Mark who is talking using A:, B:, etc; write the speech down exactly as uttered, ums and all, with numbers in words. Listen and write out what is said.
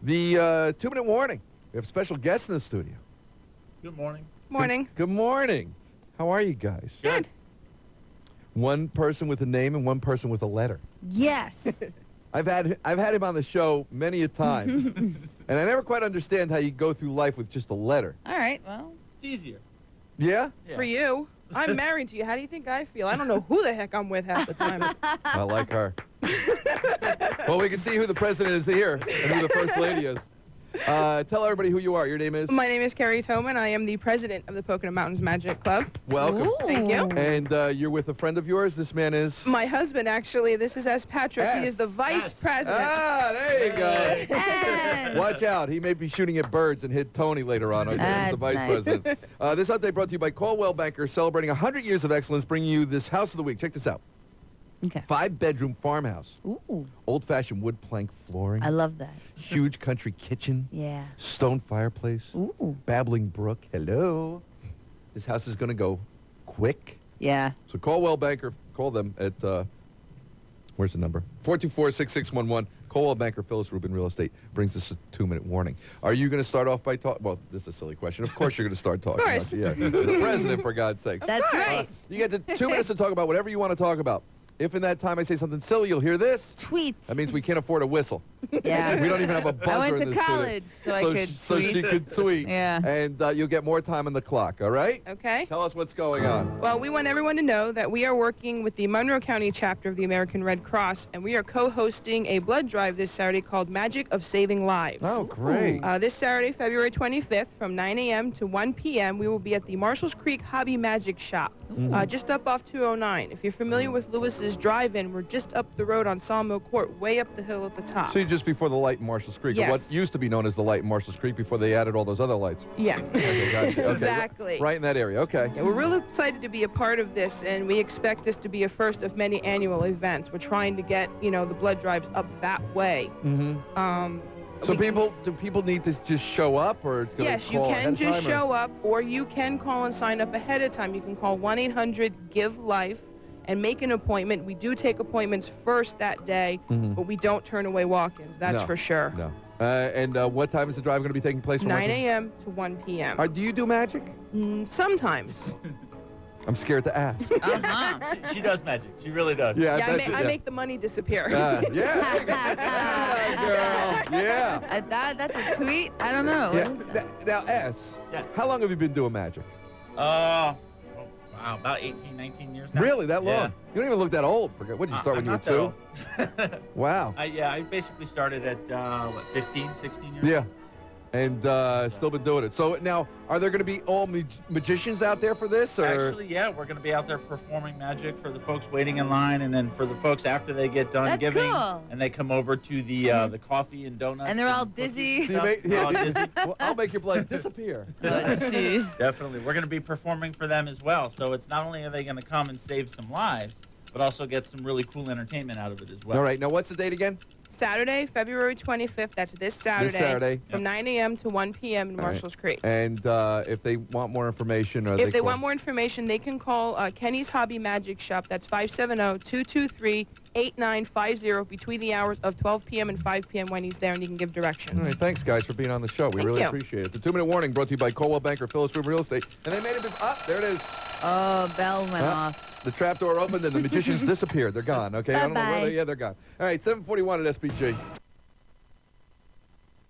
A: The uh, two-minute warning. We have a special guest in the studio.
B: Good morning.
C: Morning.
A: Good, good morning. How are you guys?
C: Good.
A: One person with a name and one person with a letter.
D: Yes.
A: I've had I've had him on the show many a time, and I never quite understand how you go through life with just a letter.
D: All right, well.
B: It's easier.
A: Yeah?
B: Yeah.
C: For you. I'm married to you. How do you think I feel? I don't know who the heck I'm with half the time.
A: I like her. Well, we can see who the president is here and who the first lady is. Uh, tell everybody who you are. Your name is?
C: My name is Carrie Toman. I am the president of the Pocono Mountains Magic Club.
A: Welcome.
D: Ooh.
C: Thank you.
A: And uh, you're with a friend of yours. This man is?
C: My husband, actually, this is S. Patrick.
A: S.
C: He is the vice
B: S.
C: president.
A: Ah, there you go.
D: Yes.
A: Watch out. He may be shooting at birds and hit Tony later on. Okay,
D: That's
A: the vice
D: nice.
A: president. Uh, this update brought to you by Coldwell Banker, celebrating one hundred years of excellence, bringing you this house of the week. Check this out.
D: Okay.
A: Five-bedroom farmhouse.
D: Ooh.
A: Old-fashioned wood plank flooring.
D: I love that.
A: Huge country kitchen.
D: Yeah.
A: Stone fireplace.
D: Ooh.
A: Babbling brook. Hello. This house is going to go quick.
D: Yeah.
A: So Coldwell Banker, call them at, uh, where's the number? four two four, six six one one. Coldwell Banker, Phyllis Rubin Real Estate brings us a two-minute warning. Are you going to start off by talking? Well, this is a silly question. Of course you're going to start talking.
C: Of course.
A: About, yeah. The president, for God's sakes.
D: That's
C: course.
D: right.
A: You get the two minutes to talk about whatever you want to talk about. If in that time I say something silly, you'll hear this.
D: Tweet.
A: That means we can't afford a whistle.
D: Yeah.
A: We don't even have a buzzer
D: I went
A: in
D: to
A: this studio.
D: college, so I
A: so
D: could
A: sh- so
D: tweet.
A: she could tweet.
D: Yeah.
A: And uh, you'll get more time on the clock, all right?
C: Okay.
A: Tell us what's going on.
C: Well, we want everyone to know that we are working with the Monroe County chapter of the American Red Cross, and we are co-hosting a blood drive this Saturday called Magic of Saving Lives.
A: Oh, great.
C: Uh, this Saturday, February twenty-fifth, from nine a m to one p m, we will be at the Marshalls Creek Hobby Magic Shop, uh, just up off two oh nine. If you're familiar with Lewis's Drive-In, we're just up the road on Sawmill Court, way up the hill at the top.
A: So you're just before the light in Marshall's Creek, or what
C: Yes.
A: used to be known as the light in Marshall's Creek before they added all those other lights.
C: Yeah.
A: Okay, gotcha. Okay,
C: Exactly.
A: Right in that area, okay.
C: Yeah, we're really excited to be a part of this, and we expect this to be a first of many annual events. We're trying to get, you know, the blood drives up that way.
A: Mm-hmm.
C: Um,
A: So
C: we-
A: people, do people need to just show up, or it's gonna
C: Yes, you
A: call
C: can
A: ahead of
C: just
A: time, or-
C: show up, or you can call and sign up ahead of time. You can call one eight hundred give life and make an appointment. We do take appointments first that day,
A: Mhm.
C: but we don't turn away walk-ins. That's
A: No,
C: for sure.
A: No. Uh, and uh, what time is the drive going to be taking place? from
C: nine
A: Marshall's?
C: a m to one p m
A: Uh, do you do magic?
C: Mm, sometimes.
A: I'm scared to ask.
D: Uh-huh.
B: She, she does magic. She really does.
A: Yeah,
C: yeah, I,
A: bet
C: ma-
A: you-
C: I
A: yeah.
C: make the money disappear.
A: Uh, yeah, there you go. Yeah, girl. Yeah.
D: Uh, that, that's a tweet? I don't know.
A: Yeah.
D: What is
A: Now, now, S,
B: Yes.
A: how long have you been doing magic?
B: Uh, oh, wow, about eighteen, nineteen years now.
A: Really, that long?
B: Yeah.
A: You don't even look that old. Forget. What did you
B: Uh,
A: start
B: I'm
A: when you were
B: not that
A: two?
B: old.
A: Wow.
B: I, yeah, I basically started at, uh, what, fifteen, sixteen years
A: Yeah.
B: old?
A: And uh, still been doing it. So now, are there going to be all mag- magicians out there for this, or
B: Actually, yeah, we're going to be out there performing magic for the folks waiting in line, and then for the folks after they get done
D: That's
B: giving,
D: cool.
B: and they come over to the uh, the coffee and donuts.
D: And they're all
B: cookies
D: dizzy.
B: and
A: Do you
B: stuff.
A: make-
B: They're
A: yeah,
B: all
A: do you-
B: dizzy.
A: well, I'll make your blood disappear.
D: Oh, jeez.
B: Definitely. We're going to be performing for them as well. So it's not only are they going to come and save some lives, but also get some really cool entertainment out of it as well.
A: All right. Now, what's the date again?
C: Saturday, February twenty-fifth. That's this Saturday.
A: Saturday.
C: From nine a m to one p m in
A: All right.
C: Marshalls Creek.
A: And uh, if they want more information, or
C: If they
A: call-
C: want more information, they can call uh, Kenny's Hobby Magic Shop. That's five seven zero, two two three, eight nine five zero between the hours of twelve p m and five p m when he's there, and you can give
A: All
C: directions.
A: right, thanks, guys, for being on the show. We
C: Thank
A: really
C: you.
A: appreciate it. The two-minute warning brought to you by Coldwell Banker, Phyllis Rubin Real Estate. And they made it. Up there it is.
D: Oh, bell went
A: Huh?
D: off.
A: The trap door opened and the magicians disappeared. They're gone. Okay, I don't know where
D: Bye-bye.
A: they. Yeah, they're gone. All right, seven forty-one at S B G.